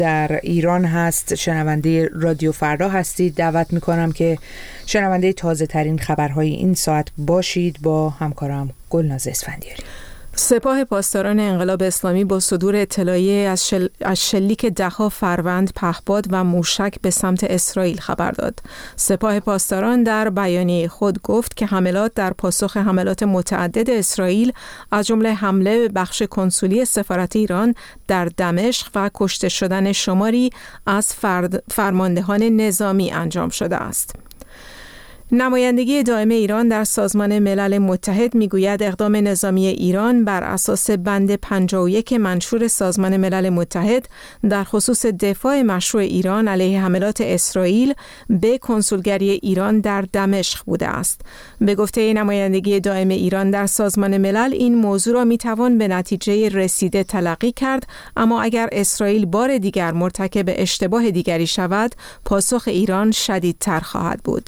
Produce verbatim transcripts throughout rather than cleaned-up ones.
در ایران هست، شنونده رادیو فردا هستید. دعوت میکنم که شنونده تازه ترین خبرهای این ساعت باشید با همکارم گلناز اسفندیاری. سپاه پاسداران انقلاب اسلامی با صدور اطلاعیه از, شل... از شلیک ده‌ها فروند، پهپاد و موشک به سمت اسرائیل خبر داد. سپاه پاسداران در بیانیه خود گفت که حملات در پاسخ حملات متعدد اسرائیل از جمله حمله به بخش کنسولی سفارت ایران در دمشق و کشته شدن شماری از فرد... فرماندهان نظامی انجام شده است. نمایندگی دائم ایران در سازمان ملل متحد میگوید اقدام نظامی ایران بر اساس بند پنجاه و یک منشور سازمان ملل متحد در خصوص دفاع مشروع ایران علیه حملات اسرائیل به کنسولگری ایران در دمشق بوده است. به گفته نمایندگی دائم ایران در سازمان ملل، این موضوع را میتوان به نتیجه رسیده تلقی کرد، اما اگر اسرائیل بار دیگر مرتکب اشتباه دیگری شود، پاسخ ایران شدیدتر خواهد بود.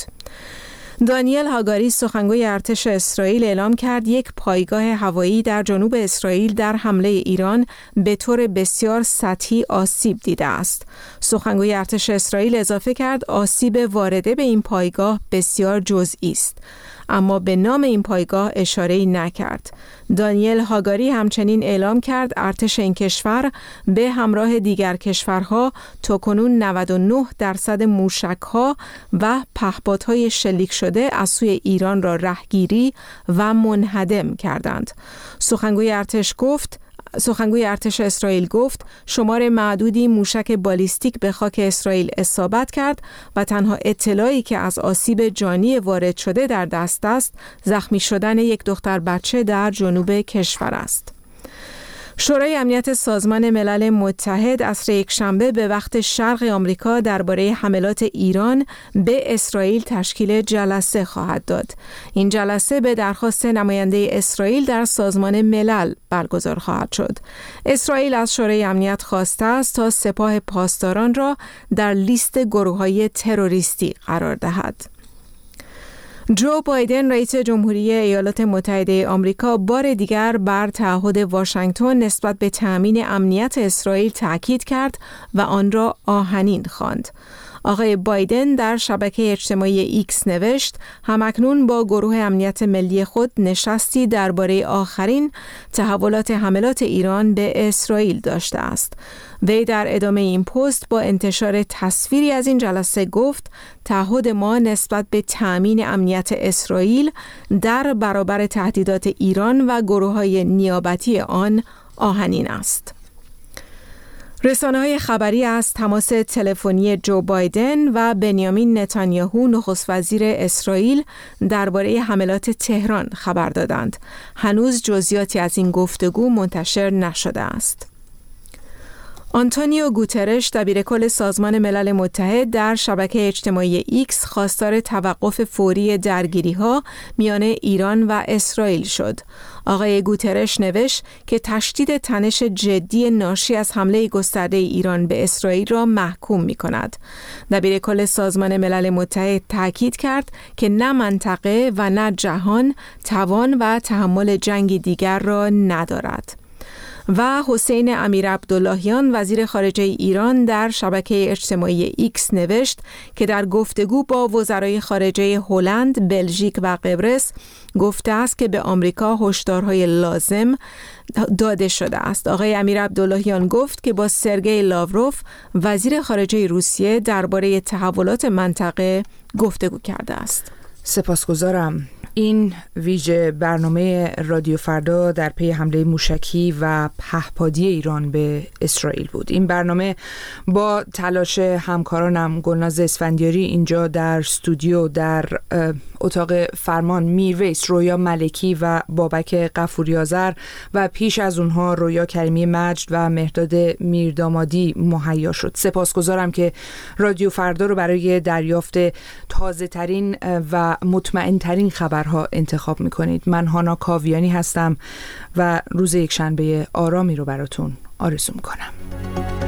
دانیل هاگاری، سخنگوی ارتش اسرائیل، اعلام کرد یک پایگاه هوایی در جنوب اسرائیل در حمله ایران به طور بسیار سطحی آسیب دیده است. سخنگوی ارتش اسرائیل اضافه کرد آسیب وارده به این پایگاه بسیار جزئی است، اما به نام این پایگاه اشاره‌ای نکرد. دانیل هاگاری همچنین اعلام کرد ارتش این کشور به همراه دیگر کشورها تاکنون نود و نه درصد موشک‌ها و پهپادهای شلیک شده از سوی ایران را رهگیری و منهدم کردند. سخنگوی ارتش گفت سخنگوی ارتش اسرائیل گفت شمار معدودی موشک بالیستیک به خاک اسرائیل اصابت کرد و تنها اطلاعی که از آسیب جانی وارد شده در دست است زخمی شدن یک دختر بچه در جنوب کشور است. شورای امنیت سازمان ملل متحد عصر یکشنبه به وقت شرق آمریکا درباره حملات ایران به اسرائیل تشکیل جلسه خواهد داد. این جلسه به درخواست نماینده اسرائیل در سازمان ملل برگزار خواهد شد. اسرائیل از شورای امنیت خواسته است تا سپاه پاسداران را در لیست گروه‌های تروریستی قرار دهد. جو بایدن، رئیس جمهوری ایالات متحده آمریکا، بار دیگر بر تعهد واشنگتن نسبت به تأمین امنیت اسرائیل تأکید کرد و آن را آهنین خواند. آقای بایدن در شبکه اجتماعی ایکس نوشت همکنون با گروه امنیت ملی خود نشستی درباره آخرین تحولات حملات ایران به اسرائیل داشته است. وی در ادامه این پست با انتشار تصویری از این جلسه گفت تعهد ما نسبت به تأمین امنیت اسرائیل در برابر تهدیدات ایران و گروه‌های نیابتی آن آهنین است. رسانه‌های خبری از تماس تلفنی جو بایدن و بنیامین نتانیاهو، نخست وزیر اسرائیل، درباره حملات تهران خبر دادند. هنوز جزئیاتی از این گفتگو منتشر نشده است. آنتونیو گوترش، دبیرکل سازمان ملل متحد، در شبکه اجتماعی ایکس خواستار توقف فوری درگیری‌ها میان ایران و اسرائیل شد. آقای گوترش نوشت که تشدید تنش جدی ناشی از حمله گسترده ایران به اسرائیل را محکوم می‌کند. دبیرکل سازمان ملل متحد تاکید کرد که نه منطقه و نه جهان توان و تحمل جنگی دیگر را ندارد. و حسین امیر عبداللهیان، وزیر خارجه ایران، در شبکه اجتماعی ایکس نوشت که در گفتگو با وزرای خارجه هلند، بلژیک و قبرس گفته است که به آمریکا هشدارهای لازم داده شده است. آقای امیر عبداللهیان گفت که با سرگئی لاوروف، وزیر خارجه روسیه، درباره تحولات منطقه گفتگو کرده است. سپاسگزارم. این ویژه برنامه رادیو فردا در پی حمله موشکی و پهپادی ایران به اسرائیل بود. این برنامه با تلاش همکارانم گلناز اسفندیاری اینجا در استودیو، در اتاق فرمان میرویس، رویا ملکی و بابک غفوری آذر و پیش از اونها رویا کریمی مجد و مهرداد میردامادی مهیا شد. سپاسگزارم که رادیو فردا رو برای دریافت تازه ترین و مطمئن ترین خبرها انتخاب میکنید. من هانا کاویانی هستم و روز یکشنبه آرامی رو براتون آرزو میکنم.